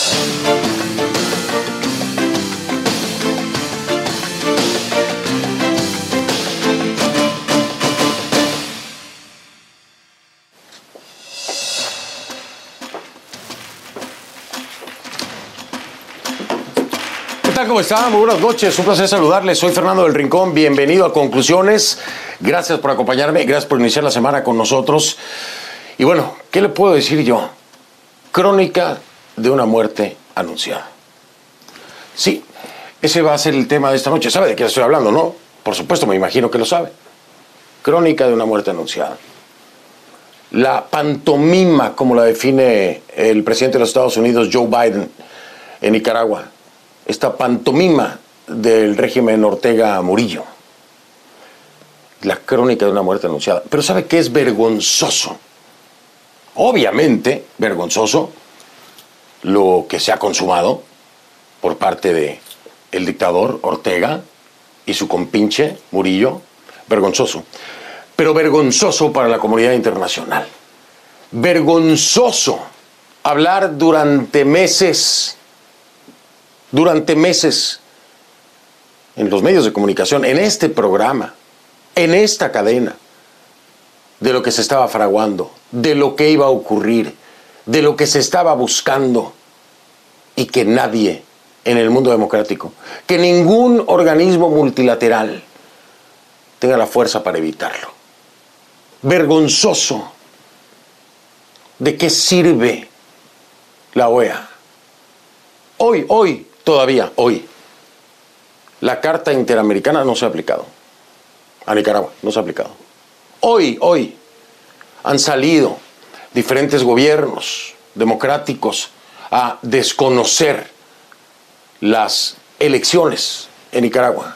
¿Cómo están? Muy buenas noches, un placer saludarles. Soy Fernando del Rincón, bienvenido a Conclusiones. Gracias por acompañarme, gracias por iniciar la semana con nosotros. Y bueno, ¿qué le puedo decir yo? Crónica de una muerte anunciada. Sí, ese va a ser el tema de esta noche. ¿Sabe de qué estoy hablando, no? Por supuesto, me imagino que lo sabe. Crónica de una muerte anunciada. La pantomima, como la define el presidente de los Estados Unidos, Joe Biden, en Nicaragua. Esta pantomima del régimen Ortega Murillo. La crónica de una muerte anunciada. Pero ¿sabe qué es vergonzoso? Obviamente, vergonzoso lo que se ha consumado por parte del dictador Ortega y su compinche Murillo. Vergonzoso. Pero vergonzoso para la comunidad internacional. Vergonzoso hablar durante meses en los medios de comunicación, en este programa, en esta cadena, de lo que se estaba fraguando, de lo que iba a ocurrir, de lo que se estaba buscando, y que nadie en el mundo democrático, que ningún organismo multilateral tenga la fuerza para evitarlo. Vergonzoso. ¿De qué sirve la OEA? Hoy, todavía hoy, la Carta Interamericana no se ha aplicado. A Nicaragua no se ha aplicado. Hoy, han salido diferentes gobiernos democráticos a desconocer las elecciones en Nicaragua.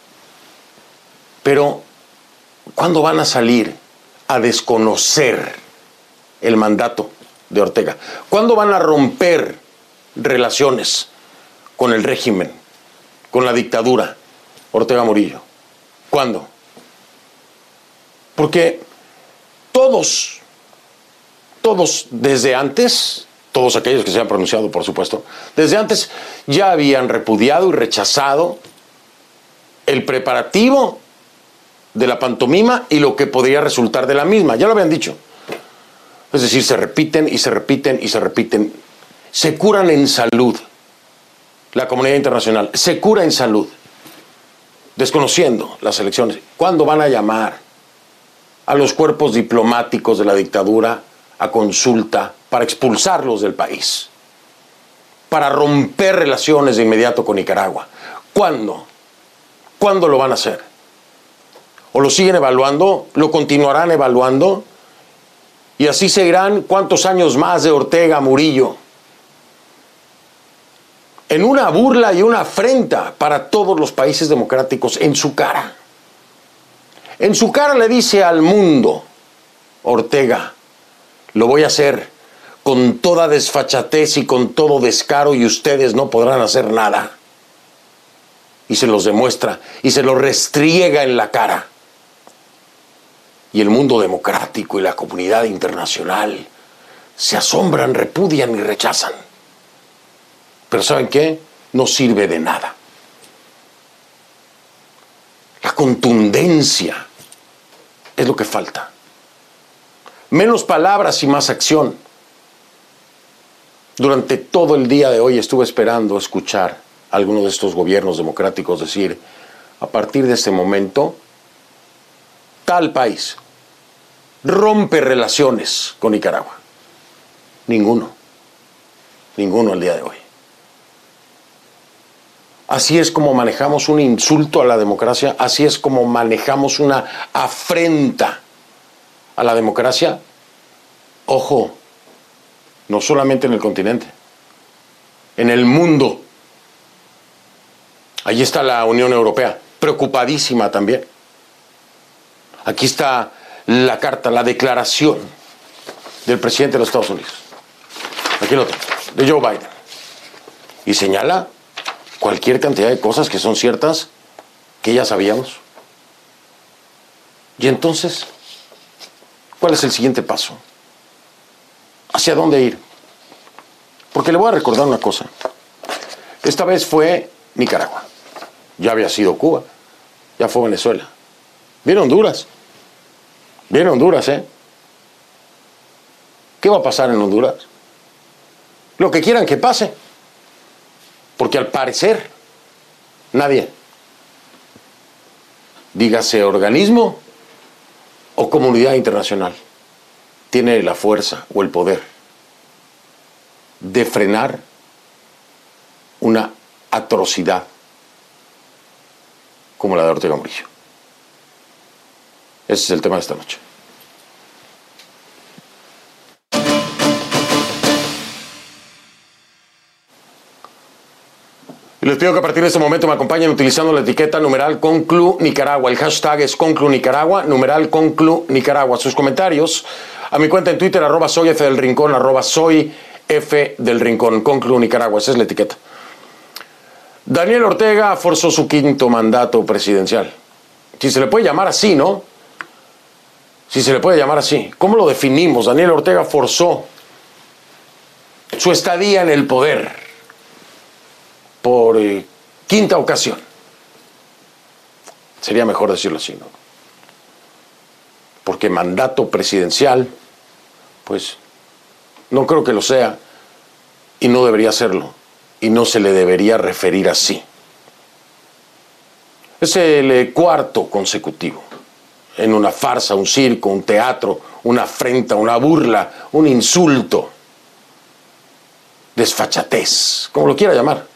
Pero, ¿cuándo van a salir a desconocer el mandato de Ortega? ¿Cuándo van a romper relaciones con el régimen, con la dictadura Ortega Murillo? ¿Cuándo? Porque todos desde antes, todos aquellos que se han pronunciado, por supuesto, desde antes ya habían repudiado y rechazado el preparativo de la pantomima y lo que podría resultar de la misma. Ya lo habían dicho. Es decir, se repiten y se repiten y se repiten. Se curan en salud. La comunidad internacional se cura en salud, desconociendo las elecciones. ¿Cuándo van a llamar a los cuerpos diplomáticos de la dictadura a consulta para expulsarlos del país? Para romper relaciones de inmediato con Nicaragua. ¿Cuándo? ¿Cuándo lo van a hacer? ¿O lo siguen evaluando? ¿Lo continuarán evaluando? Y así seguirán cuántos años más de Ortega Murillo. En una burla y una afrenta para todos los países democráticos, en su cara. En su cara le dice al mundo, Ortega, lo voy a hacer con toda desfachatez y con todo descaro y ustedes no podrán hacer nada. Y se los demuestra y se los restriega en la cara. Y el mundo democrático y la comunidad internacional se asombran, repudian y rechazan. Pero ¿saben qué? No sirve de nada. La contundencia es lo que falta. Menos palabras y más acción. Durante todo el día de hoy estuve esperando escuchar a alguno de estos gobiernos democráticos decir, a partir de este momento, tal país rompe relaciones con Nicaragua. Ninguno al día de hoy. Así es como manejamos un insulto a la democracia, así es como manejamos una afrenta a la democracia. Ojo, no solamente en el continente, en el mundo. Allí está la Unión Europea, preocupadísima también. Aquí está la carta, la declaración del presidente de los Estados Unidos. Aquí lo tengo, de Joe Biden. Y señala cualquier cantidad de cosas que son ciertas, que ya sabíamos. Y entonces, ¿cuál es el siguiente paso? ¿Hacia dónde ir? Porque le voy a recordar una cosa. Esta vez fue Nicaragua. Ya había sido Cuba. Ya fue Venezuela. Viene Honduras. Viene Honduras, ¿eh? ¿Qué va a pasar en Honduras? Lo que quieran que pase. Porque al parecer, nadie, dígase organismo o comunidad internacional, tiene la fuerza o el poder de frenar una atrocidad como la de Ortega Murillo. Ese es el tema de esta noche. Y les pido que a partir de este momento me acompañen utilizando la etiqueta numeral Conclu Nicaragua. El hashtag es Conclu Nicaragua, numeral Conclu Nicaragua. Sus comentarios a mi cuenta en Twitter, @soyfdelrincón, @soyfdelrincón, Conclu Nicaragua. Esa es la etiqueta. Daniel Ortega forzó su 5º mandato presidencial. Si se le puede llamar así, ¿no? Si se le puede llamar así. ¿Cómo lo definimos? Daniel Ortega forzó su estadía en el poder por 5ª ocasión. Sería mejor decirlo así, ¿no? Porque mandato presidencial, pues, no creo que lo sea y no debería serlo y no se le debería referir así. Es el 4º consecutivo en una farsa, un circo, un teatro, una afrenta, una burla, un insulto, desfachatez, como lo quiera llamar.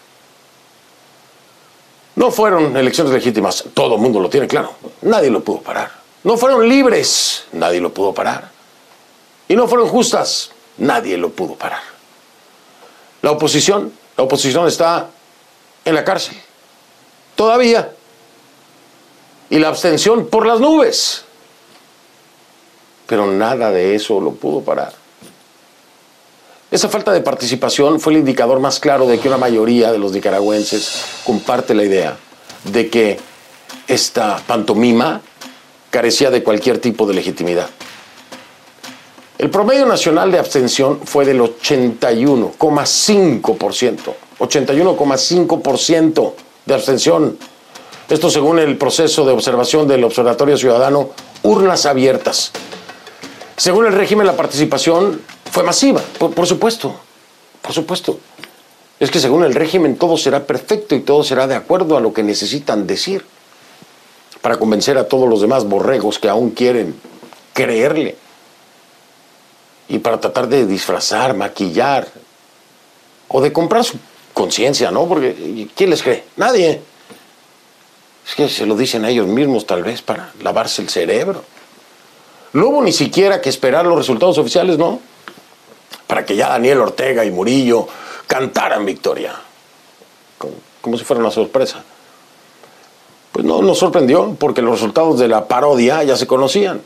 No fueron elecciones legítimas, todo el mundo lo tiene claro, nadie lo pudo parar. No fueron libres, nadie lo pudo parar. Y no fueron justas, nadie lo pudo parar. La oposición está en la cárcel, todavía. Y la abstención por las nubes. Pero nada de eso lo pudo parar. Esa falta de participación fue el indicador más claro de que una mayoría de los nicaragüenses comparte la idea de que esta pantomima carecía de cualquier tipo de legitimidad. El promedio nacional de abstención fue del 81,5%. 81,5% de abstención. Esto según el proceso de observación del Observatorio Ciudadano Urnas Abiertas. Según el régimen, la participación fue masiva, por supuesto, por supuesto. Es que según el régimen todo será perfecto y todo será de acuerdo a lo que necesitan decir para convencer a todos los demás borregos que aún quieren creerle y para tratar de disfrazar, maquillar o de comprar su conciencia, ¿no? Porque ¿quién les cree? Nadie. Es que se lo dicen a ellos mismos tal vez para lavarse el cerebro. No hubo ni siquiera que esperar los resultados oficiales, ¿no? Para que ya Daniel Ortega y Murillo cantaran victoria, como si fuera una sorpresa. Pues no nos sorprendió, porque los resultados de la parodia ya se conocían.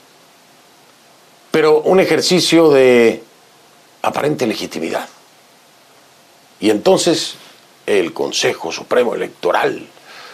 Pero un ejercicio de aparente legitimidad. Y entonces el Consejo Supremo Electoral,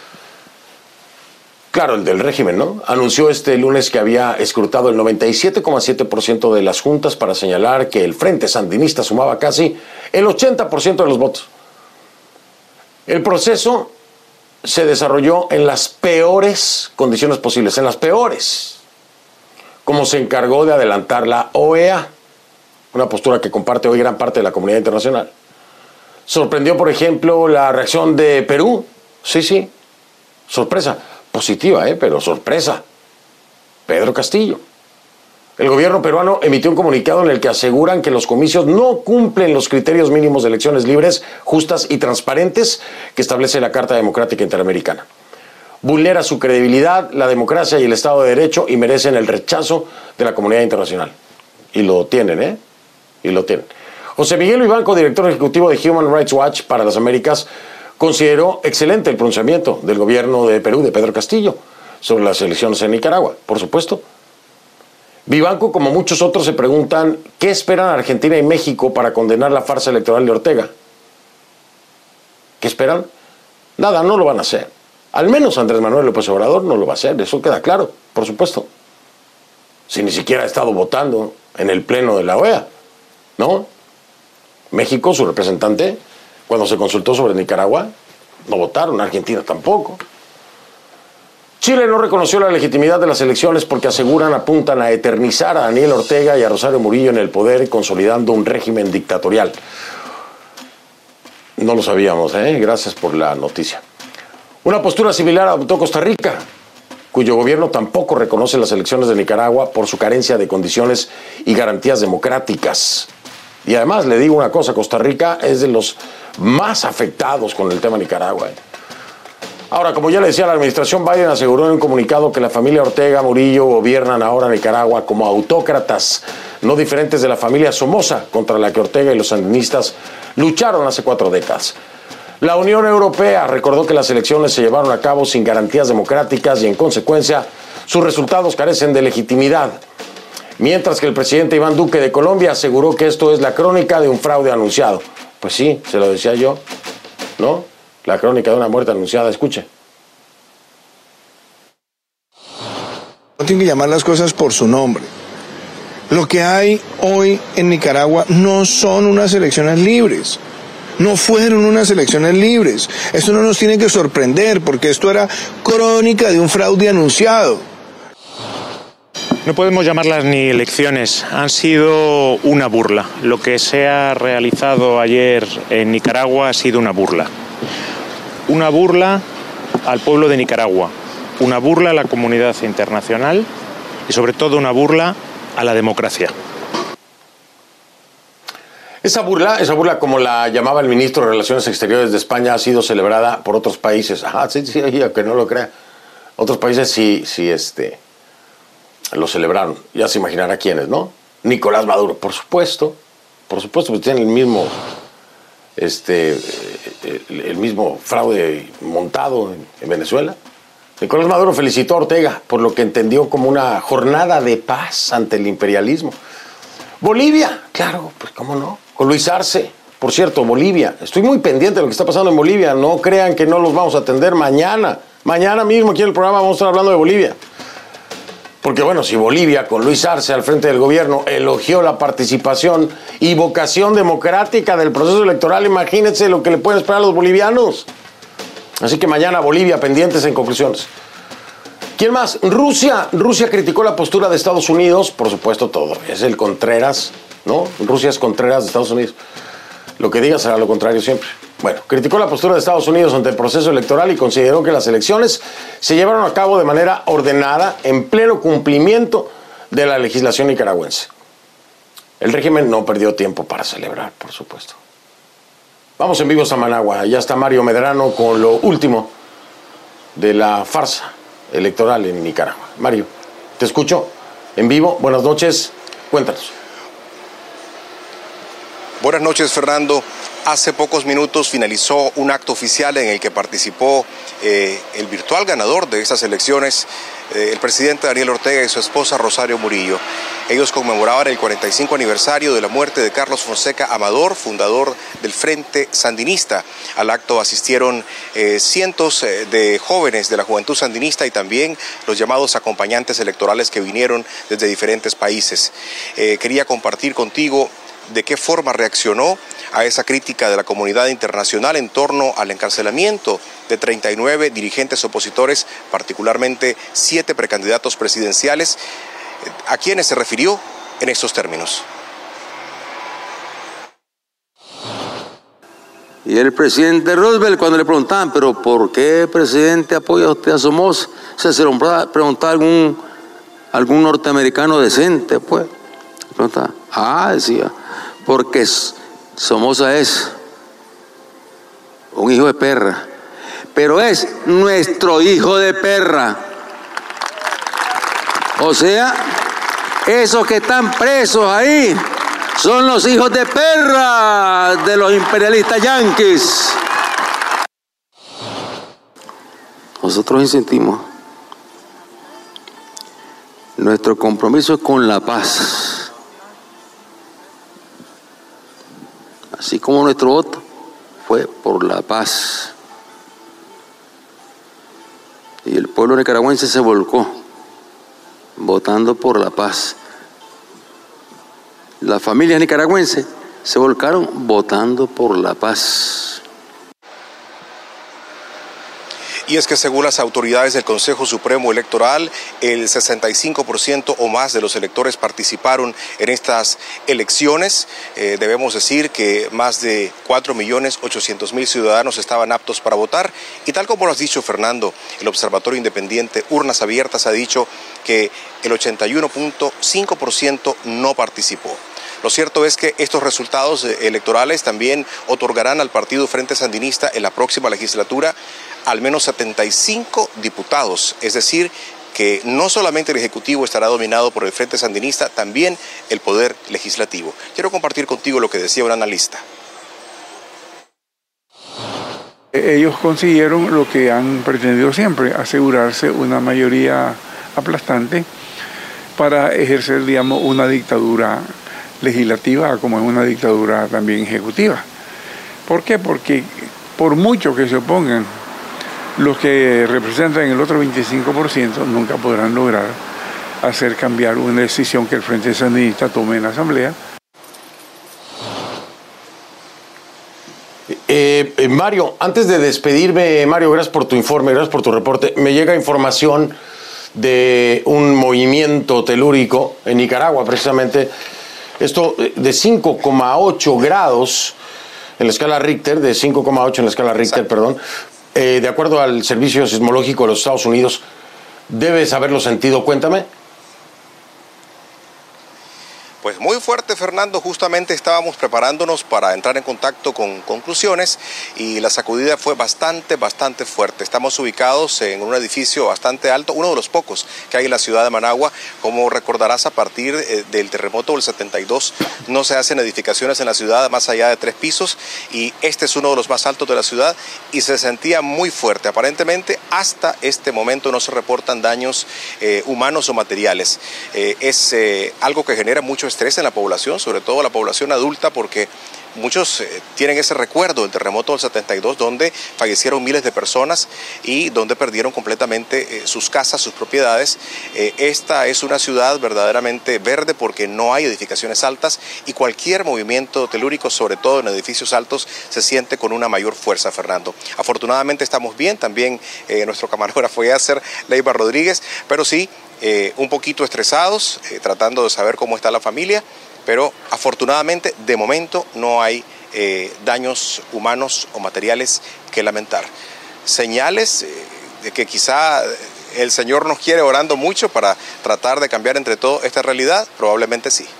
claro, el del régimen, ¿no?, anunció este lunes que había escrutado el 97,7% de las juntas para señalar que el Frente Sandinista sumaba casi el 80% de los votos. El proceso se desarrolló en las peores condiciones posibles, en las peores, como se encargó de adelantar la OEA, una postura que comparte hoy gran parte de la comunidad internacional. Sorprendió, por ejemplo, la reacción de Perú. Sí, sorpresa. Positiva, pero sorpresa. Pedro Castillo. El gobierno peruano emitió un comunicado en el que aseguran que los comicios no cumplen los criterios mínimos de elecciones libres, justas y transparentes que establece la Carta Democrática Interamericana. Vulnera su credibilidad, la democracia y el Estado de Derecho y merecen el rechazo de la comunidad internacional. Y lo tienen, Y lo tienen. José Miguel Vivanco, director ejecutivo de Human Rights Watch para las Américas, consideró excelente el pronunciamiento del gobierno de Perú, de Pedro Castillo, sobre las elecciones en Nicaragua, por supuesto. Vivanco, como muchos otros, se preguntan qué esperan Argentina y México para condenar la farsa electoral de Ortega. ¿Qué esperan? Nada, no lo van a hacer. Al menos Andrés Manuel López Obrador no lo va a hacer, eso queda claro, por supuesto. Si ni siquiera ha estado votando en el pleno de la OEA, ¿no? México, su representante, cuando se consultó sobre Nicaragua, no votaron, Argentina tampoco. Chile no reconoció la legitimidad de las elecciones porque apuntan a eternizar a Daniel Ortega y a Rosario Murillo en el poder, consolidando un régimen dictatorial. No lo sabíamos, Gracias por la noticia. Una postura similar adoptó Costa Rica, cuyo gobierno tampoco reconoce las elecciones de Nicaragua por su carencia de condiciones y garantías democráticas. Y además, le digo una cosa, Costa Rica es de los más afectados con el tema Nicaragua. Ahora, como ya le decía, la administración Biden aseguró en un comunicado que la familia Ortega Murillo gobiernan ahora Nicaragua como autócratas, no diferentes de la familia Somoza, contra la que Ortega y los sandinistas lucharon hace 4 décadas. La Unión Europea recordó que las elecciones se llevaron a cabo sin garantías democráticas y, en consecuencia, sus resultados carecen de legitimidad. Mientras que el presidente Iván Duque de Colombia aseguró que esto es la crónica de un fraude anunciado. Pues sí, se lo decía yo, ¿no? La crónica de una muerte anunciada, escuche. No tienen que llamar las cosas por su nombre. Lo que hay hoy en Nicaragua no son unas elecciones libres. No fueron unas elecciones libres. Esto no nos tiene que sorprender porque esto era crónica de un fraude anunciado. No podemos llamarlas ni elecciones, han sido una burla. Lo que se ha realizado ayer en Nicaragua ha sido una burla. Una burla al pueblo de Nicaragua, una burla a la comunidad internacional y sobre todo una burla a la democracia. Esa burla como la llamaba el ministro de Relaciones Exteriores de España, ha sido celebrada por otros países. Sí, que no lo crea. Otros países sí, lo celebraron. Ya se imaginará quiénes, ¿no? Nicolás Maduro, por supuesto, pues tiene el mismo fraude montado en Venezuela. Nicolás Maduro felicitó a Ortega por lo que entendió como una jornada de paz ante el imperialismo. Bolivia, claro, pues cómo no, con Luis Arce. Por cierto, Bolivia, estoy muy pendiente de lo que está pasando en Bolivia, no crean que no los vamos a atender mañana mismo aquí en el programa vamos a estar hablando de Bolivia. Porque bueno, si Bolivia con Luis Arce al frente del gobierno elogió la participación y vocación democrática del proceso electoral, imagínense lo que le pueden esperar a los bolivianos. Así que mañana Bolivia, pendientes en conclusiones. ¿Quién más? Rusia criticó la postura de Estados Unidos, por supuesto todo, es el Contreras, ¿no? Rusia es Contreras de Estados Unidos. Lo que diga será lo contrario siempre. Bueno, criticó la postura de Estados Unidos ante el proceso electoral y consideró que las elecciones se llevaron a cabo de manera ordenada, en pleno cumplimiento de la legislación nicaragüense. El régimen no perdió tiempo para celebrar, por supuesto. Vamos en vivo a Managua. Ya está Mario Medrano con lo último de la farsa electoral en Nicaragua. Mario, te escucho en vivo. Buenas noches. Cuéntanos. Buenas noches, Fernando. Hace pocos minutos finalizó un acto oficial en el que participó el virtual ganador de estas elecciones, el presidente Daniel Ortega y su esposa Rosario Murillo. Ellos conmemoraban el 45 aniversario de la muerte de Carlos Fonseca Amador, fundador del Frente Sandinista. Al acto asistieron cientos de jóvenes de la juventud sandinista y también los llamados acompañantes electorales que vinieron desde diferentes países. Quería compartir contigo de qué forma reaccionó a esa crítica de la comunidad internacional en torno al encarcelamiento de 39 dirigentes opositores, particularmente 7 precandidatos presidenciales, a quienes se refirió en estos términos. Y el presidente Roosevelt, cuando le preguntaban, ¿pero por qué, presidente, apoya usted a Somoza? Se lo preguntaba algún norteamericano decente, pues. Preguntaba, decía, porque Somoza es un hijo de perra, pero es nuestro hijo de perra. O sea, esos que están presos ahí son los hijos de perra de los imperialistas yanquis. Nosotros sentimos nuestro compromiso con la paz. Así como nuestro voto fue por la paz. Y el pueblo nicaragüense se volcó votando por la paz. Las familias nicaragüenses se volcaron votando por la paz. Y es que según las autoridades del Consejo Supremo Electoral, el 65% o más de los electores participaron en estas elecciones. Debemos decir que más de 4.800.000 ciudadanos estaban aptos para votar. Y tal como lo has dicho, Fernando, el Observatorio Independiente Urnas Abiertas ha dicho que el 81.5% no participó. Lo cierto es que estos resultados electorales también otorgarán al Partido Frente Sandinista en la próxima legislatura al menos 75 diputados, es decir, que no solamente el Ejecutivo estará dominado por el Frente Sandinista, también el Poder Legislativo. Quiero compartir contigo lo que decía un analista. Ellos consiguieron lo que han pretendido siempre, asegurarse una mayoría aplastante para ejercer, digamos, una dictadura legislativa como es una dictadura también ejecutiva. ¿Por qué? Porque por mucho que se opongan, los que representan el otro 25% nunca podrán lograr hacer cambiar una decisión que el Frente Sandinista tome en la Asamblea. Mario, antes de despedirme, Mario, gracias por tu informe, gracias por tu reporte. Me llega información de un movimiento telúrico en Nicaragua, precisamente. Esto de 5,8 grados en la escala Richter, de 5,8 en la escala Richter, perdón. De acuerdo al Servicio Sismológico de los Estados Unidos, debes haberlo sentido, cuéntame. Pues muy fuerte, Fernando. Justamente estábamos preparándonos para entrar en contacto con conclusiones y la sacudida fue bastante fuerte. Estamos ubicados en un edificio bastante alto, uno de los pocos que hay en la ciudad de Managua. Como recordarás, a partir del terremoto del 72 no se hacen edificaciones en la ciudad más allá de 3 pisos y este es uno de los más altos de la ciudad y se sentía muy fuerte. Aparentemente hasta este momento no se reportan daños humanos o materiales. Es algo que genera mucho estrés en la población, sobre todo la población adulta, porque muchos tienen ese recuerdo del terremoto del 72 donde fallecieron miles de personas y donde perdieron completamente sus casas, sus propiedades. Esta es una ciudad verdaderamente verde porque no hay edificaciones altas y cualquier movimiento telúrico, sobre todo en edificios altos, se siente con una mayor fuerza, Fernando. Afortunadamente estamos bien, también nuestro camarógrafo Yasser Leiva Rodríguez, pero sí, un poquito estresados, tratando de saber cómo está la familia, pero afortunadamente de momento no hay daños humanos o materiales que lamentar. Señales de que quizá el Señor nos quiere orando mucho para tratar de cambiar entre todo esta realidad, probablemente sí.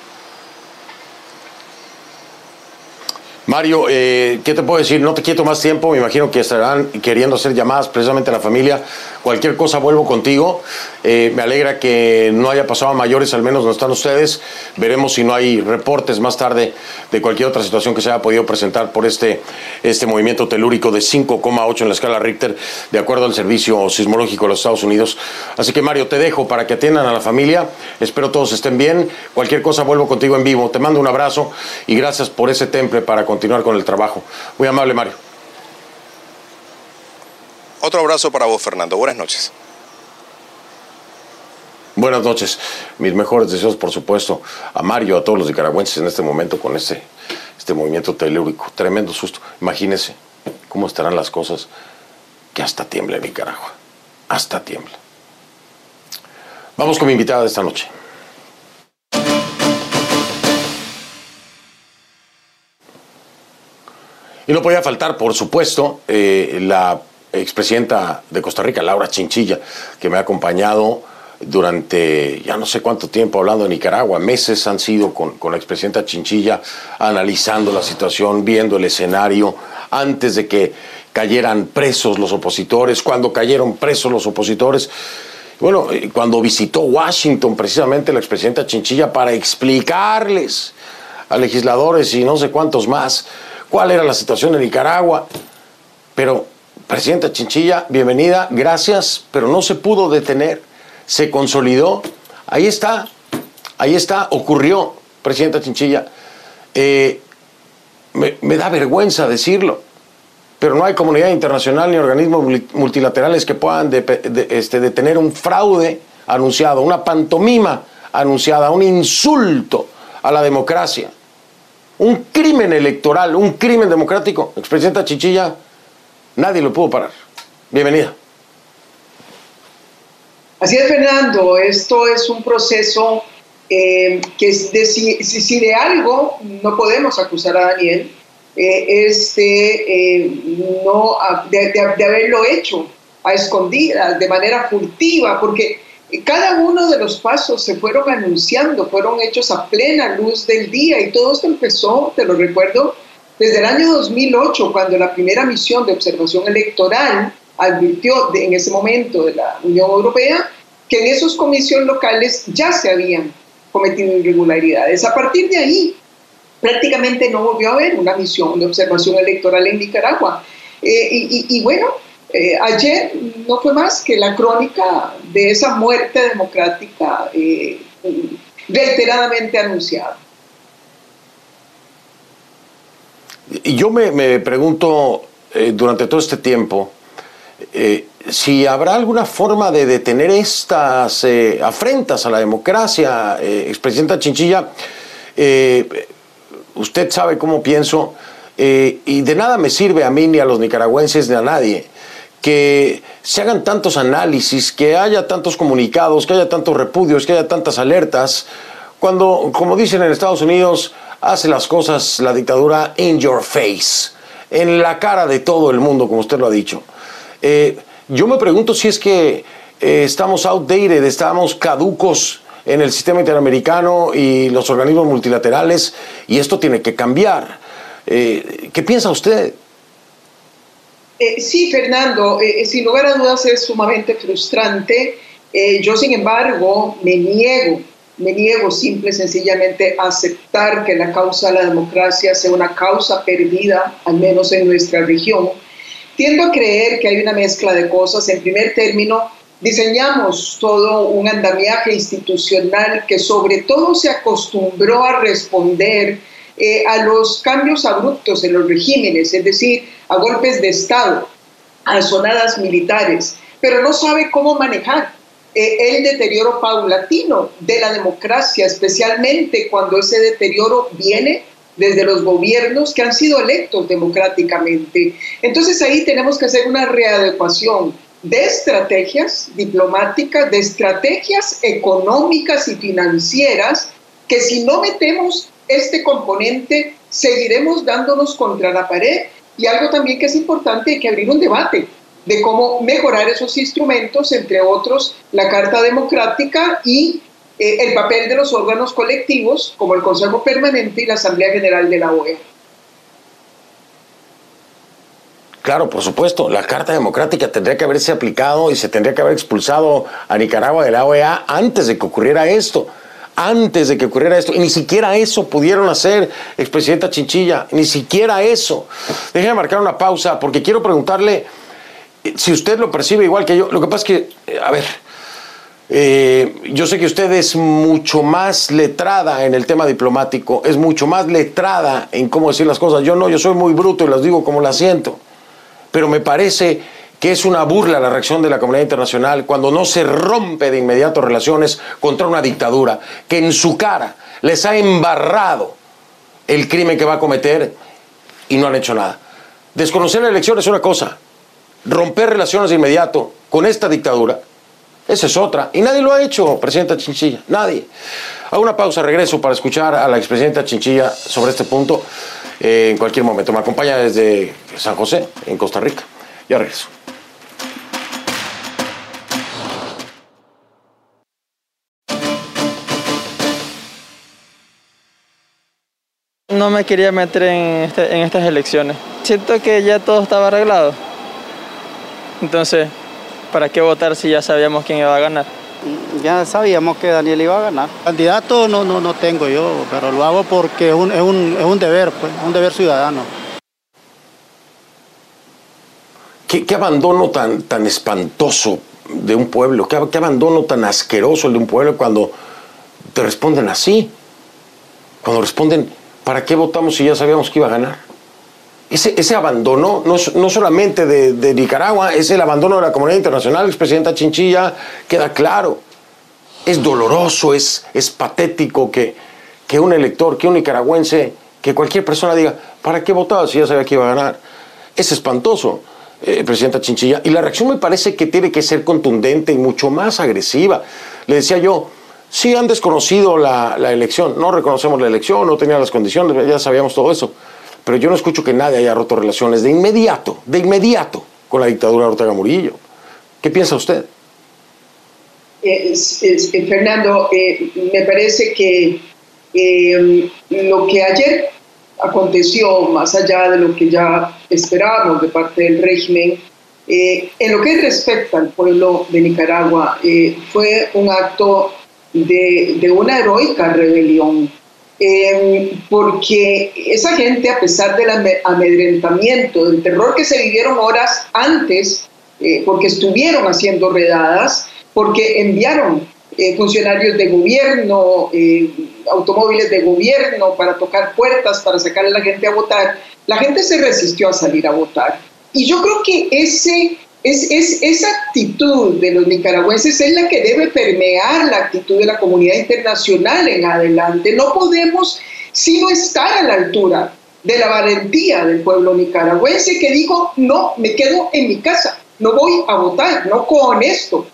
Mario, ¿qué te puedo decir? No te quito más tiempo, me imagino que estarán queriendo hacer llamadas precisamente a la familia. Cualquier cosa vuelvo contigo. Me alegra que no haya pasado a mayores, al menos no están ustedes. Veremos si no hay reportes más tarde de cualquier otra situación que se haya podido presentar por este movimiento telúrico de 5,8 en la escala Richter, de acuerdo al Servicio Sismológico de los Estados Unidos. Así que, Mario, te dejo para que atiendan a la familia. Espero todos estén bien. Cualquier cosa vuelvo contigo en vivo. Te mando un abrazo y gracias por ese temple para continuar con el trabajo. Muy amable, Mario. Otro abrazo para vos, Fernando. Buenas noches. Buenas noches. Mis mejores deseos, por supuesto, a Mario, a todos los nicaragüenses en este momento con este movimiento telúrico. Tremendo susto. Imagínense cómo estarán las cosas, que hasta tiembla en Nicaragua. Hasta tiembla. Vamos con mi invitada de esta noche. Y no podía faltar, por supuesto, la expresidenta de Costa Rica, Laura Chinchilla, que me ha acompañado durante ya no sé cuánto tiempo hablando de Nicaragua. Meses han sido con la expresidenta Chinchilla analizando la situación, viendo el escenario antes de que cayeran presos los opositores, cuando cayeron presos los opositores. Bueno, cuando visitó Washington precisamente la expresidenta Chinchilla para explicarles a legisladores y no sé cuántos más cuál era la situación en Nicaragua. Pero, presidenta Chinchilla, bienvenida, gracias, pero no se pudo detener, se consolidó. Ahí está, ocurrió, presidenta Chinchilla. Me da vergüenza decirlo, pero no hay comunidad internacional ni organismos multilaterales que puedan detener un fraude anunciado, una pantomima anunciada, un insulto a la democracia. un crimen electoral, un crimen democrático. Expresidenta Chinchilla, nadie lo pudo parar. Bienvenida. Así es, Fernando, esto es un proceso que si de algo no podemos acusar a Daniel, es de haberlo hecho a escondidas, de manera furtiva, porque cada uno de los pasos se fueron anunciando, fueron hechos a plena luz del día, y todo esto empezó, te lo recuerdo, desde el año 2008, cuando la primera misión de observación electoral advirtió en ese momento de la Unión Europea que en esos comicios locales ya se habían cometido irregularidades. A partir de ahí, prácticamente no volvió a haber una misión de observación electoral en Nicaragua. Ayer no fue más que la crónica de esa muerte democrática reiteradamente anunciada. Y yo me pregunto durante todo este tiempo si habrá alguna forma de detener estas afrentas a la democracia. Expresidenta Chinchilla, usted sabe cómo pienso, y de nada me sirve a mí ni a los nicaragüenses ni a nadie que se hagan tantos análisis, que haya tantos comunicados, que haya tantos repudios, que haya tantas alertas, cuando, como dicen en Estados Unidos, hace las cosas la dictadura in your face, en la cara de todo el mundo, como usted lo ha dicho. Yo me pregunto si es que estamos outdated, estamos caducos en el sistema interamericano y los organismos multilaterales, y esto tiene que cambiar. ¿Qué piensa usted? Sí, Fernando, sin lugar a dudas es sumamente frustrante. Yo, sin embargo, me niego simple y sencillamente a aceptar que la causa de la democracia sea una causa perdida, al menos en nuestra región. Tiendo a creer que hay una mezcla de cosas. En primer término, diseñamos todo un andamiaje institucional que sobre todo se acostumbró a responder a los cambios abruptos en los regímenes, es decir, a golpes de Estado, a sonadas militares, pero no sabe cómo manejar el deterioro paulatino de la democracia, especialmente cuando ese deterioro viene desde los gobiernos que han sido electos democráticamente. Entonces ahí tenemos que hacer una readecuación de estrategias diplomáticas, de estrategias económicas y financieras, que si no metemos este componente, seguiremos dándonos contra la pared. Y algo también que es importante, hay que abrir un debate de cómo mejorar esos instrumentos, entre otros la Carta Democrática y el papel de los órganos colectivos como el Consejo Permanente y la Asamblea General de la OEA. Claro, por supuesto, la Carta Democrática tendría que haberse aplicado y se tendría que haber expulsado a Nicaragua de la OEA antes de que ocurriera esto. Y ni siquiera eso pudieron hacer, expresidenta Chinchilla, ni siquiera eso. Déjeme marcar una pausa porque quiero preguntarle si usted lo percibe igual que yo. Lo que pasa es que, a ver, yo sé que usted es mucho más letrada en el tema diplomático, es mucho más letrada en cómo decir las cosas. Yo no, yo soy muy bruto y las digo como las siento. Pero me parece que es una burla la reacción de la comunidad internacional cuando no se rompe de inmediato relaciones contra una dictadura que en su cara les ha embarrado el crimen que va a cometer y no han hecho nada. Desconocer la elección es una cosa, romper relaciones de inmediato con esta dictadura, esa es otra, y nadie lo ha hecho, presidenta Chinchilla, nadie. Hago una pausa, regreso para escuchar a la expresidenta Chinchilla sobre este punto en cualquier momento. Me acompaña desde San José, en Costa Rica. Ya regreso. No me quería meter en estas elecciones. Siento que ya todo estaba arreglado. Entonces, ¿para qué votar si ya sabíamos quién iba a ganar? Ya sabíamos que Daniel iba a ganar. Candidato no tengo yo, pero lo hago porque es un deber, pues, un deber ciudadano. ¿Qué abandono tan espantoso de un pueblo? ¿Qué abandono tan asqueroso el de un pueblo cuando te responden así? Cuando responden, ¿para qué votamos si ya sabíamos que iba a ganar? Ese abandono no solamente de Nicaragua, es el abandono de la comunidad internacional, expresidenta Chinchilla, queda claro. Es doloroso, es patético que un elector, que un nicaragüense que cualquier persona diga, ¿para qué votaba si ya sabía que iba a ganar? Es espantoso, presidenta Chinchilla, y la reacción me parece que tiene que ser contundente y mucho más agresiva. Le decía yo, sí han desconocido la elección, no reconocemos la elección, no tenía las condiciones, ya sabíamos todo eso, pero yo no escucho que nadie haya roto relaciones de inmediato, con la dictadura de Ortega Murillo. ¿Qué piensa usted? Fernando, me parece que lo que ayer aconteció, más allá de lo que ya esperábamos de parte del régimen, en lo que respecta al pueblo de Nicaragua, fue un acto de una heroica rebelión, porque esa gente, a pesar del amedrentamiento, del terror que se vivieron horas antes, porque estuvieron haciendo redadas, porque enviaron funcionarios de gobierno, automóviles de gobierno para tocar puertas, para sacar a la gente a votar, la gente se resistió a salir a votar. Y yo creo que esa actitud de los nicaragüenses es la que debe permear la actitud de la comunidad internacional en adelante. No podemos sino estar a la altura de la valentía del pueblo nicaragüense que dijo, no, me quedo en mi casa, no voy a votar, no con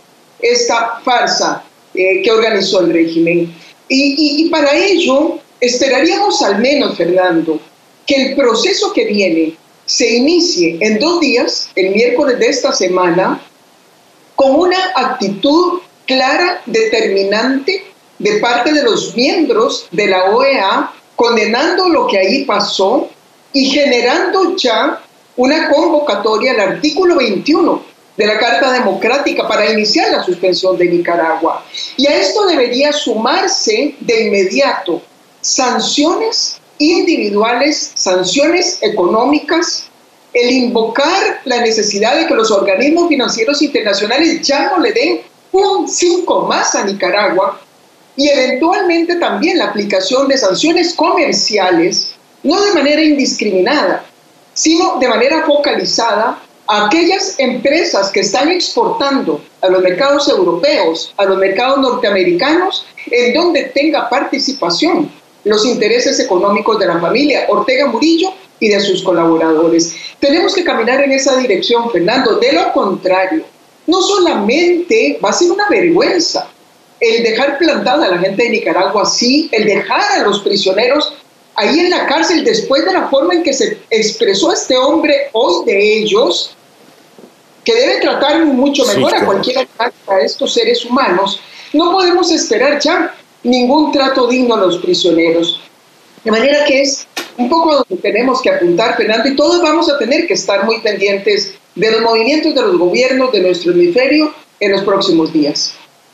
esta farsa que organizó el régimen. Y para ello esperaríamos al menos, Fernando, que el proceso que viene se inicie en 2 días, el miércoles de esta semana, con una actitud clara, determinante, de parte de los miembros de la OEA, condenando lo que ahí pasó y generando ya una convocatoria al artículo 21 de la Carta Democrática para iniciar la suspensión de Nicaragua. Y a esto debería sumarse de inmediato sanciones individuales, sanciones económicas, el invocar la necesidad de que los organismos financieros internacionales ya no le den un 5 más a Nicaragua, y eventualmente también la aplicación de sanciones comerciales, no de manera indiscriminada, sino de manera focalizada a aquellas empresas que están exportando a los mercados europeos, a los mercados norteamericanos, en donde tenga participación los intereses económicos de la familia Ortega Murillo y de sus colaboradores. Tenemos que caminar en esa dirección, Fernando. De lo contrario, no solamente va a ser una vergüenza el dejar plantada a la gente de Nicaragua así, el dejar a los prisioneros ahí en la cárcel después de la forma en que se expresó este hombre hoy de ellos, que debe tratar mucho mejor a cualquiera de estos seres humanos. No podemos esperar ya ningún trato digno a los prisioneros. De manera que es un poco a donde tenemos que apuntar, Fernando, y todos vamos a tener que estar muy pendientes de los movimientos de los gobiernos de nuestro hemisferio en los próximos días.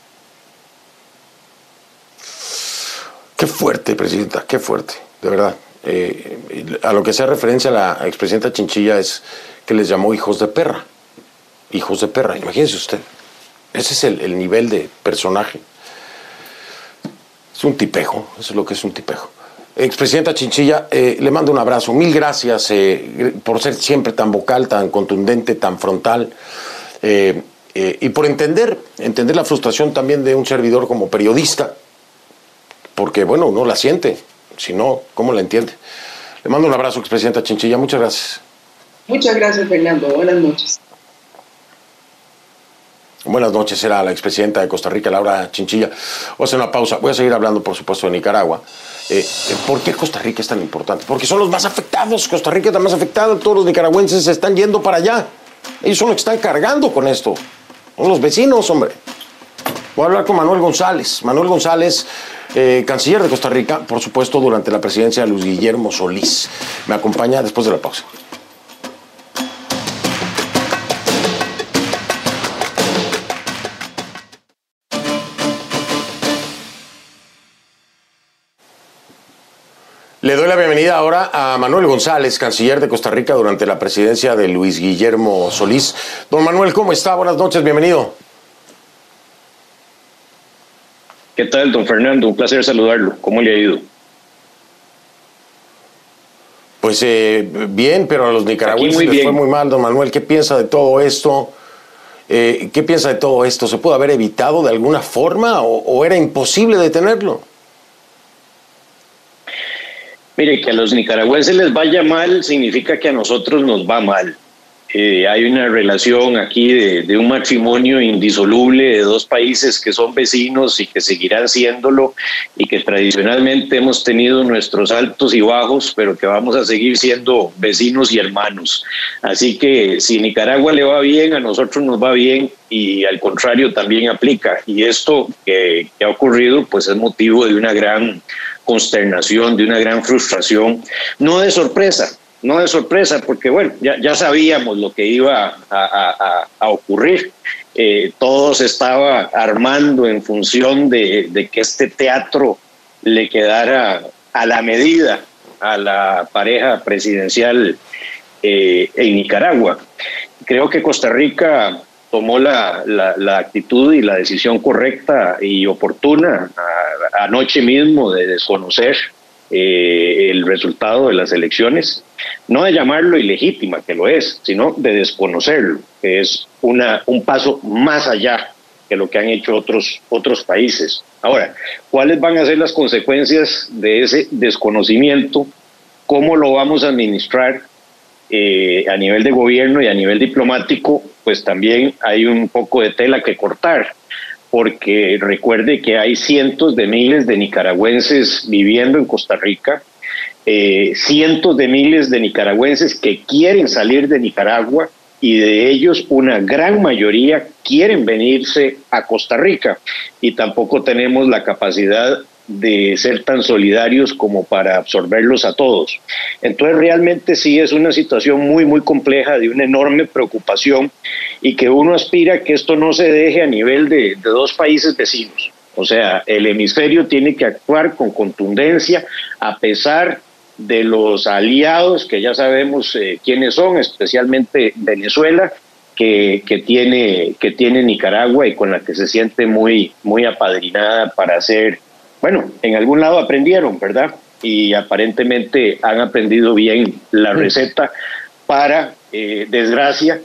Qué fuerte, presidenta, qué fuerte, de verdad. A lo que hace referencia a la expresidenta Chinchilla es que les llamó hijos de perra. Hijos de perra, imagínese usted. Ese es el nivel de personaje. Es un tipejo, eso es lo que es un tipejo. Expresidenta Chinchilla, le mando un abrazo. Mil gracias por ser siempre tan vocal, tan contundente, tan frontal. Y por entender la frustración también de un servidor como periodista. Porque, bueno, uno la siente. Si no, ¿cómo la entiende? Le mando un abrazo, expresidenta Chinchilla. Muchas gracias. Muchas gracias, Fernando. Buenas noches. Buenas noches, era la expresidenta de Costa Rica, Laura Chinchilla. Voy a hacer una pausa. Voy a seguir hablando, por supuesto, de Nicaragua. ¿Por qué Costa Rica es tan importante? Porque son los más afectados. Costa Rica está más afectada. Todos los nicaragüenses se están yendo para allá. Ellos son los que están cargando con esto. Son los vecinos, hombre. Voy a hablar con Manuel González. Manuel González, canciller de Costa Rica, por supuesto, durante la presidencia de Luis Guillermo Solís. Me acompaña después de la pausa. Le doy la bienvenida ahora a Manuel González, canciller de Costa Rica durante la presidencia de Luis Guillermo Solís. Don Manuel, ¿cómo está? Buenas noches, bienvenido. ¿Qué tal, don Fernando? Un placer saludarlo. ¿Cómo le ha ido? Pues bien, pero a los nicaragüenses les fue muy mal, don Manuel. ¿Qué piensa de todo esto? ¿Qué piensa de todo esto? ¿Se pudo haber evitado de alguna forma o era imposible detenerlo? Mire, que a los nicaragüenses les vaya mal significa que a nosotros nos va mal. Hay una relación aquí de un matrimonio indisoluble de dos países que son vecinos y que seguirán siéndolo, y que tradicionalmente hemos tenido nuestros altos y bajos, pero que vamos a seguir siendo vecinos y hermanos. Así que si Nicaragua le va bien, a nosotros nos va bien, y al contrario también aplica. Y esto que ha ocurrido pues es motivo de una gran consternación, de una gran frustración, no de sorpresa, porque bueno, ya sabíamos lo que iba a ocurrir. Todo se estaba armando en función de que este teatro le quedara a la medida a la pareja presidencial en Nicaragua. Creo que Costa Rica tomó la actitud y la decisión correcta y oportuna anoche mismo de desconocer el resultado de las elecciones, no de llamarlo ilegítima, que lo es, sino de desconocerlo, que es un paso más allá que lo que han hecho otros países. Ahora, ¿cuáles van a ser las consecuencias de ese desconocimiento? ¿Cómo lo vamos a administrar a nivel de gobierno y a nivel diplomático? Pues también hay un poco de tela que cortar, porque recuerde que hay cientos de miles de nicaragüenses viviendo en Costa Rica, cientos de miles de nicaragüenses que quieren salir de Nicaragua, y de ellos una gran mayoría quieren venirse a Costa Rica, y tampoco tenemos la capacidad de ser tan solidarios como para absorberlos a todos. Entonces realmente sí es una situación muy, muy compleja, de una enorme preocupación, y que uno aspira a que esto no se deje a nivel de dos países vecinos. O sea, el hemisferio tiene que actuar con contundencia, a pesar de los aliados que ya sabemos quiénes son, especialmente Venezuela, que tiene Nicaragua, y con la que se siente muy, muy apadrinada para hacer. Bueno, en algún lado aprendieron, ¿verdad? Y aparentemente han aprendido bien la receta para desgracia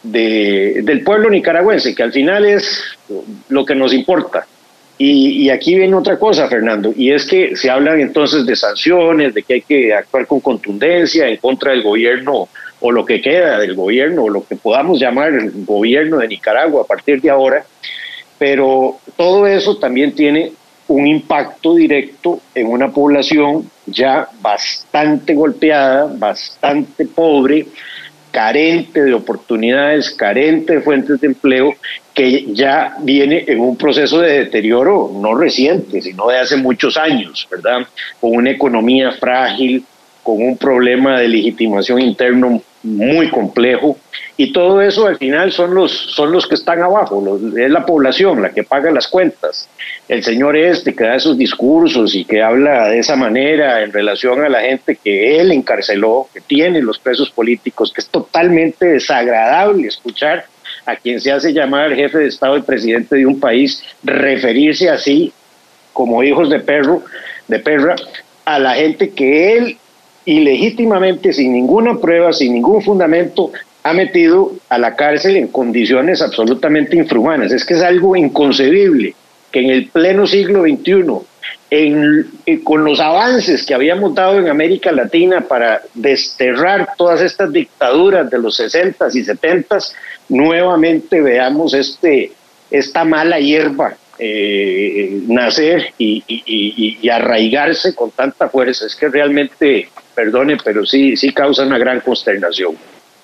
del pueblo nicaragüense, que al final es lo que nos importa. Y aquí viene otra cosa, Fernando, y es que se hablan entonces de sanciones, de que hay que actuar con contundencia en contra del gobierno, o lo que queda del gobierno, o lo que podamos llamar el gobierno de Nicaragua a partir de ahora, pero todo eso también tiene un impacto directo en una población ya bastante golpeada, bastante pobre, carente de oportunidades, carente de fuentes de empleo, que ya viene en un proceso de deterioro no reciente, sino de hace muchos años, ¿verdad? Con una economía frágil, con un problema de legitimación interno muy complejo, y todo eso al final son los que están abajo, es la población la que paga las cuentas. El señor que da esos discursos y que habla de esa manera en relación a la gente que él encarceló, que tiene los presos políticos, que es totalmente desagradable escuchar a quien se hace llamar jefe de Estado y presidente de un país referirse así, como hijos de perra, a la gente que él ilegítimamente, sin ninguna prueba, sin ningún fundamento, ha metido a la cárcel en condiciones absolutamente infrahumanas. Es que es algo inconcebible que en el pleno siglo XXI, con los avances que habíamos dado en América Latina para desterrar todas estas dictaduras de los 60s y 70s, nuevamente veamos esta mala hierba nacer y arraigarse con tanta fuerza. Es que realmente, perdone, pero sí causa una gran consternación.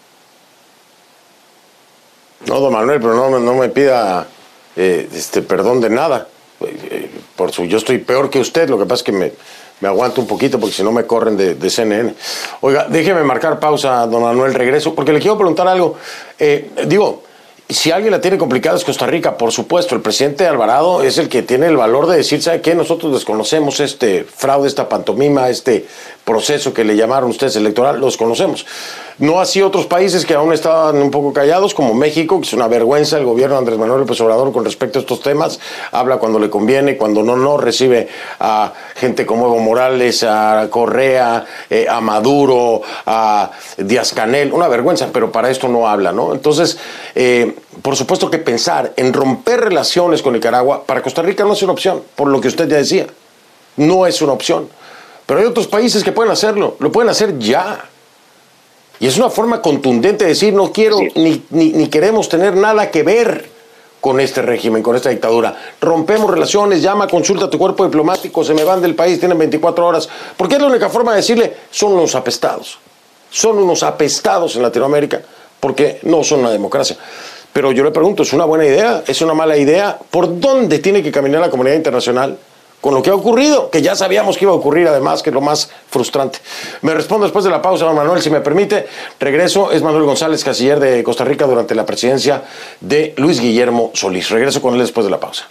No, don Manuel, pero no me pida perdón de nada. Yo estoy peor que usted, lo que pasa es que me aguanto un poquito porque si no me corren de CNN. Oiga, déjeme marcar pausa, don Manuel, regreso, porque le quiero preguntar algo. Si alguien la tiene complicada es Costa Rica, por supuesto. El presidente Alvarado es el que tiene el valor de decir, ¿sabe qué? Nosotros desconocemos este fraude, esta pantomima, este proceso que le llamaron ustedes electoral, los conocemos. No así otros países que aún estaban un poco callados, como México, que es una vergüenza el gobierno de Andrés Manuel López Obrador con respecto a estos temas. Habla cuando le conviene, cuando no recibe a gente como Evo Morales, a Correa, a Maduro, a Díaz-Canel. Una vergüenza, pero para esto no habla, ¿no? Entonces, por supuesto que pensar en romper relaciones con Nicaragua para Costa Rica no es una opción, por lo que usted ya decía. No es una opción. Pero hay otros países que pueden hacerlo, lo pueden hacer ya. Y es una forma contundente de decir, no quiero ni queremos tener nada que ver con este régimen, con esta dictadura. Rompemos relaciones, llama, consulta a tu cuerpo diplomático, se me van del país, tienen 24 horas. Porque es la única forma de decirle, son unos apestados. Son unos apestados en Latinoamérica, porque no son una democracia. Pero yo le pregunto, ¿es una buena idea? ¿Es una mala idea? ¿Por dónde tiene que caminar la comunidad internacional con lo que ha ocurrido? Que ya sabíamos que iba a ocurrir, además, que es lo más frustrante. Me respondo después de la pausa, don Manuel, si me permite. Regreso, es Manuel González, canciller de Costa Rica durante la presidencia de Luis Guillermo Solís. Regreso con él después de la pausa.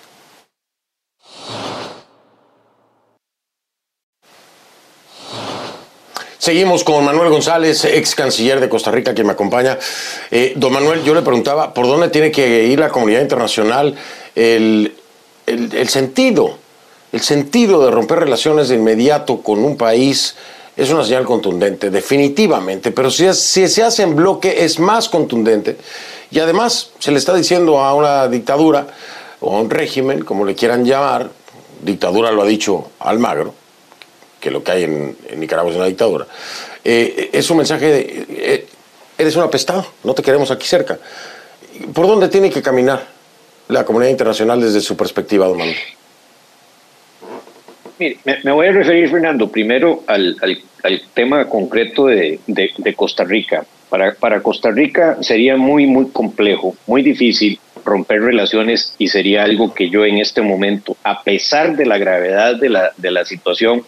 Seguimos con Manuel González, ex canciller de Costa Rica, quien me acompaña. Don Manuel, yo le preguntaba, ¿por dónde tiene que ir la comunidad internacional? El sentido de romper relaciones de inmediato con un país es una señal contundente, definitivamente, pero si se hace en bloque es más contundente. Y además se le está diciendo a una dictadura o a un régimen, como le quieran llamar, dictadura lo ha dicho Almagro, que lo que hay en Nicaragua es una dictadura, es un mensaje de eres un apestado, no te queremos aquí cerca. ¿Por dónde tiene que caminar la comunidad internacional desde su perspectiva, don Manuel? Mire, me voy a referir, Fernando, primero al tema concreto de Costa Rica. Para Costa Rica sería muy complejo, muy difícil romper relaciones, y sería algo que yo en este momento, a pesar de la gravedad de la situación,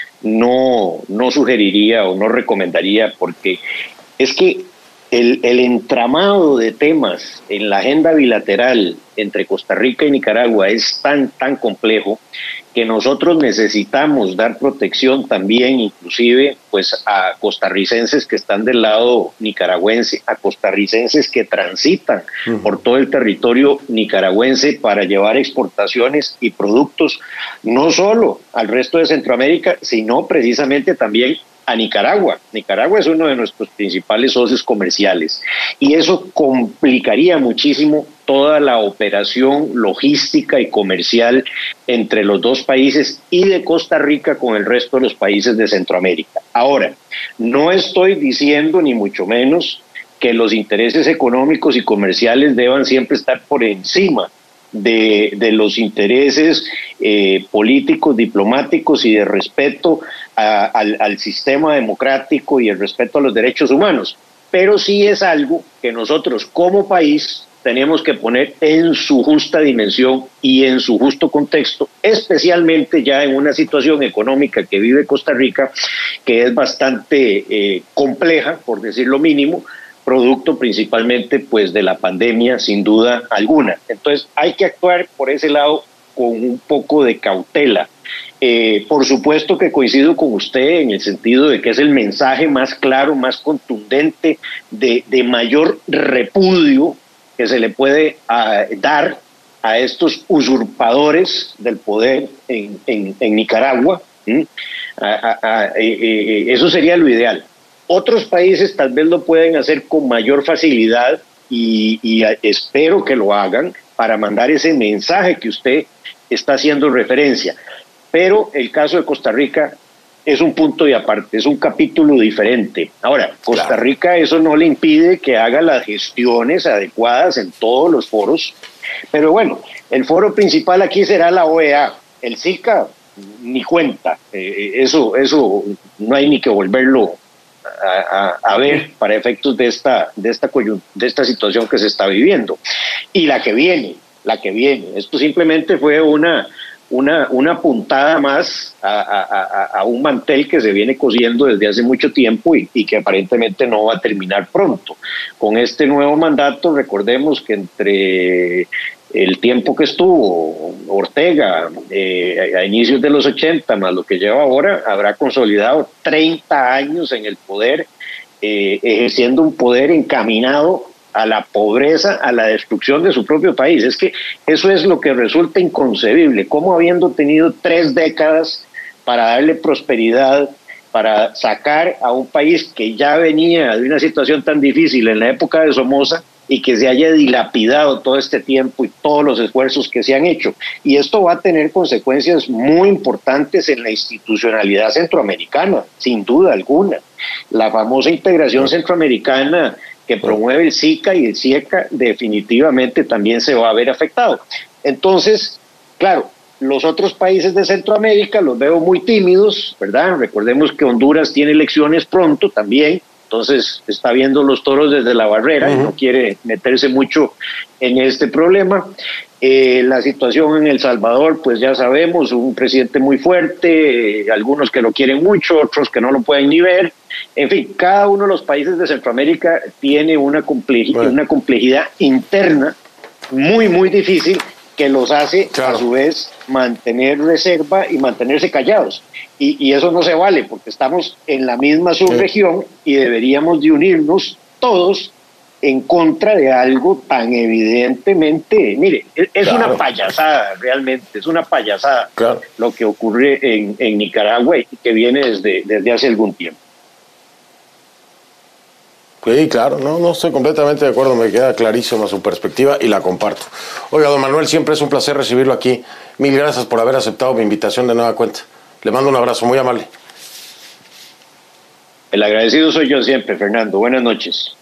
no sugeriría o no recomendaría, porque es que el entramado de temas en la agenda bilateral entre Costa Rica y Nicaragua es tan complejo que nosotros necesitamos dar protección también, inclusive pues a costarricenses que están del lado nicaragüense, a costarricenses que transitan por todo el territorio nicaragüense para llevar exportaciones y productos no solo al resto de Centroamérica, sino precisamente también a Nicaragua. Nicaragua es uno de nuestros principales socios comerciales, y eso complicaría muchísimo toda la operación logística y comercial entre los dos países y de Costa Rica con el resto de los países de Centroamérica. Ahora, no estoy diciendo ni mucho menos que los intereses económicos y comerciales deban siempre estar por encima de los intereses políticos, diplomáticos y de respeto al sistema democrático y el respeto a los derechos humanos. Pero sí es algo que nosotros como país tenemos que poner en su justa dimensión y en su justo contexto, especialmente ya en una situación económica que vive Costa Rica, que es bastante compleja, por decir lo mínimo, producto principalmente pues de la pandemia, sin duda alguna. Entonces hay que actuar por ese lado con un poco de cautela. Por supuesto que coincido con usted en el sentido de que es el mensaje más claro, más contundente, de mayor repudio que se le puede dar a estos usurpadores del poder en Nicaragua. Eso sería lo ideal. Otros países tal vez lo pueden hacer con mayor facilidad y espero que lo hagan para mandar ese mensaje que usted está haciendo referencia. Pero el caso de Costa Rica es un punto y aparte, es un capítulo diferente. Ahora, Costa Rica eso no le impide que haga las gestiones adecuadas en todos los foros, pero bueno, el foro principal aquí será la OEA, el SICA ni cuenta, eso no hay ni que volverlo a ver para efectos de esta situación que se está viviendo. Y la que viene, esto simplemente fue una puntada más a un mantel que se viene cosiendo desde hace mucho tiempo y que aparentemente no va a terminar pronto. Con este nuevo mandato, recordemos que entre el tiempo que estuvo Ortega a inicios de los 80 más lo que lleva ahora, habrá consolidado 30 años en el poder, ejerciendo un poder encaminado a la pobreza, a la destrucción de su propio país. Es que eso es lo que resulta inconcebible, cómo habiendo tenido 3 décadas para darle prosperidad, para sacar a un país que ya venía de una situación tan difícil en la época de Somoza, y que se haya dilapidado todo este tiempo y todos los esfuerzos que se han hecho. Y esto va a tener consecuencias muy importantes en la institucionalidad centroamericana, sin duda alguna. La famosa integración centroamericana que promueve el SICA y el CIECA definitivamente también se va a ver afectado. Entonces, claro, los otros países de Centroamérica los veo muy tímidos, ¿verdad? Recordemos que Honduras tiene elecciones pronto también, entonces está viendo los toros desde la barrera y no quiere meterse mucho en este problema. La situación en El Salvador, pues ya sabemos, un presidente muy fuerte, algunos que lo quieren mucho, otros que no lo pueden ni ver. En fin, cada uno de los países de Centroamérica tiene una complejidad interna muy, muy difícil que los hace, a su vez, mantener reserva y mantenerse callados. Y eso no se vale, porque estamos en la misma subregión y deberíamos de unirnos todos en contra de algo tan evidentemente, mire, es una payasada, realmente, es una payasada lo que ocurre en Nicaragua y que viene desde hace algún tiempo. Sí, claro, no estoy completamente de acuerdo, me queda clarísima su perspectiva y la comparto. Oiga, don Manuel, siempre es un placer recibirlo aquí. Mil gracias por haber aceptado mi invitación de nueva cuenta. Le mando un abrazo muy amable. El agradecido soy yo siempre, Fernando. Buenas noches.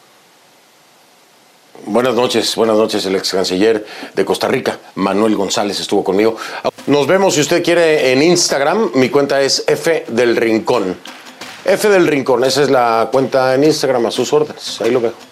Buenas noches, el ex canciller de Costa Rica, Manuel González, estuvo conmigo. Nos vemos, si usted quiere, en Instagram. Mi cuenta es F del Rincón. F del Rincón, esa es la cuenta en Instagram, a sus órdenes. Ahí lo veo.